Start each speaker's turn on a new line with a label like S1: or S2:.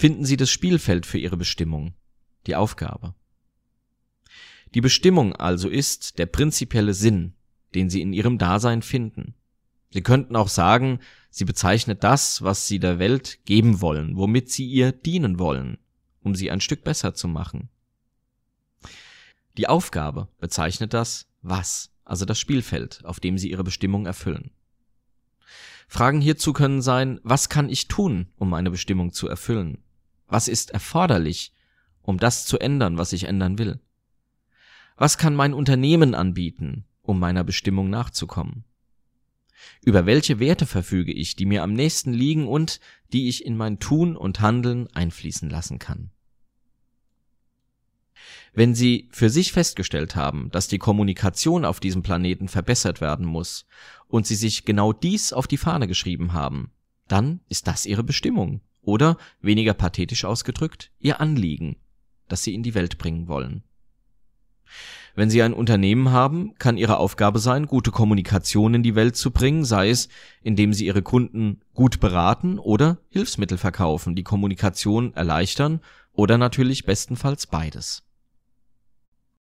S1: finden Sie das Spielfeld für Ihre Bestimmung, die Aufgabe. Die Bestimmung also ist der prinzipielle Sinn, den Sie in Ihrem Dasein finden. Sie könnten auch sagen, sie bezeichnet das, was Sie der Welt geben wollen, womit Sie ihr dienen wollen, um sie ein Stück besser zu machen. Die Aufgabe bezeichnet das Was, also das Spielfeld, auf dem Sie Ihre Bestimmung erfüllen. Fragen hierzu können sein: Was kann ich tun, um meine Bestimmung zu erfüllen? Was ist erforderlich, um das zu ändern, was ich ändern will? Was kann mein Unternehmen anbieten, um meiner Bestimmung nachzukommen? Über welche Werte verfüge ich, die mir am nächsten liegen und die ich in mein Tun und Handeln einfließen lassen kann? Wenn Sie für sich festgestellt haben, dass die Kommunikation auf diesem Planeten verbessert werden muss und Sie sich genau dies auf die Fahne geschrieben haben, dann ist das Ihre Bestimmung oder, weniger pathetisch ausgedrückt, Ihr Anliegen, das Sie in die Welt bringen wollen. Wenn Sie ein Unternehmen haben, kann Ihre Aufgabe sein, gute Kommunikation in die Welt zu bringen, sei es, indem Sie Ihre Kunden gut beraten oder Hilfsmittel verkaufen, die Kommunikation erleichtern, oder natürlich bestenfalls beides.